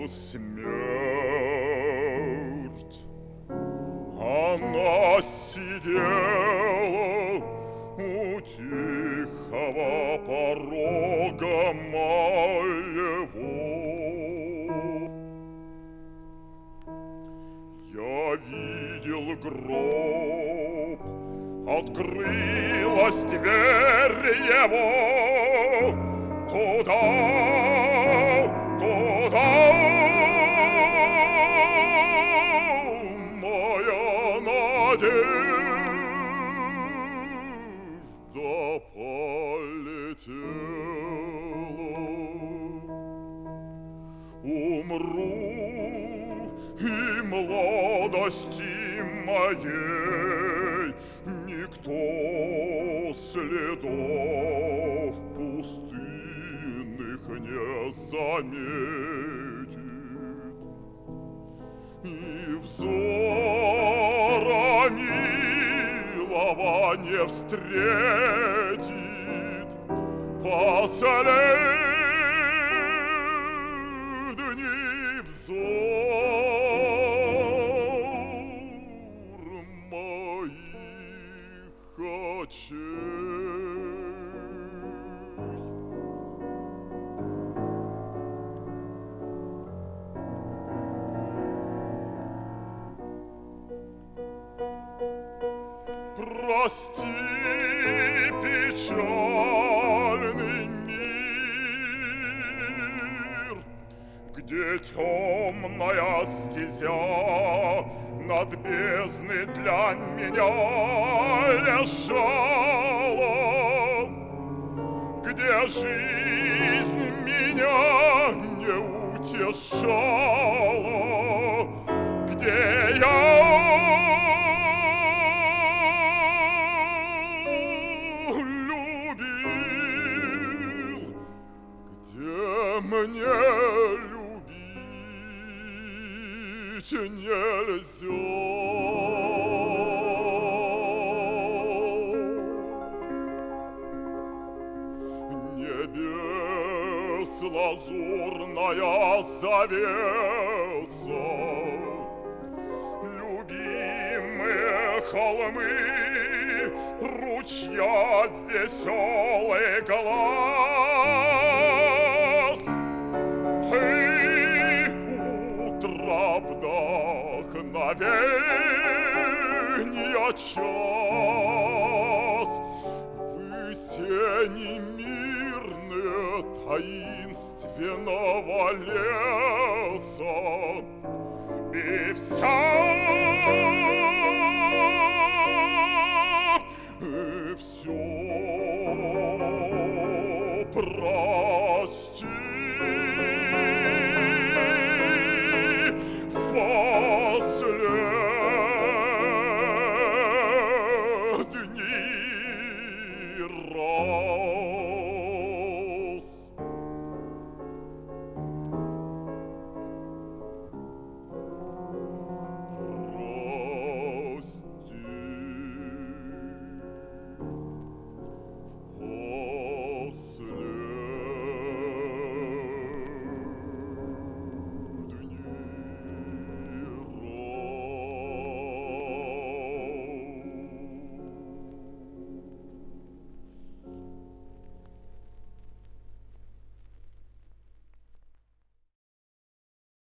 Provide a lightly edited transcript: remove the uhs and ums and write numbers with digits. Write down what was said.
смерть. Она сидела у тихого порога моего. Я видел гроб, открылась дверь его. Туда, туда, моя надежда полетела. Умру, и молодости моей никто следов пустынных не заметит, и взора милого не встретит последний взор моих очей. Прости, печальный мир, где темная стезя над бездной для меня лежала, где жизнь меня не утешала, где я мне любить нельзя. Небес лазурная завеса, любимые холмы, ручья веселый глаз. Ты утро вдохновенья час, весенний мирные таинственного леса, и вся